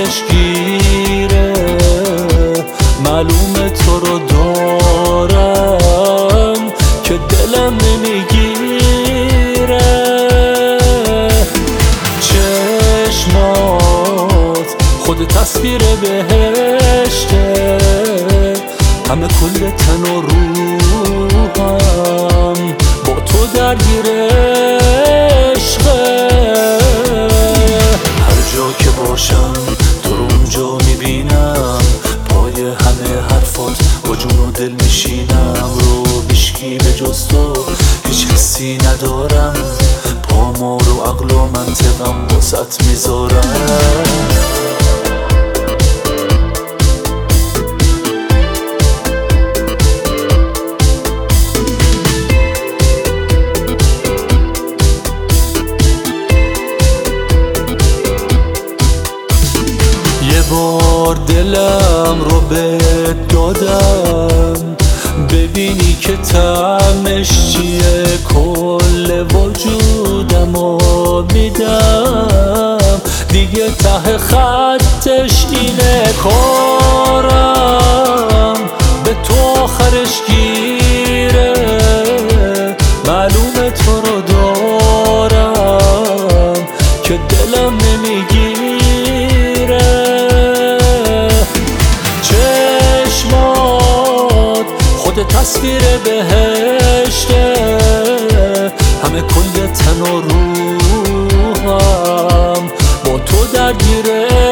آخرش گیره. معلومه تو رو دارم که دلم نمیگیره. چشمات خود تصویر بهشته، همه کل تن و روحم با تو درگیر عشقه. هر جا که باشم تو رو اونجا میبینم، پای همه حرفات با جون و دل میشینم. رو هیچکی به جز تو هیچ حسی ندارم، پامو رو عقل و منطقم واسط میذارم. یه بار دلم رو بهت دادم، ببینی که طعمش چیه. کل وجودم رو میدم، دیگه ته خطش اینه. کارم به تو آخرش گیره. معلومه تو رو دارم که دلم نمیگیره. چشمات خود تصویر بهشته، همه کل تن و روحم با تو درگیره.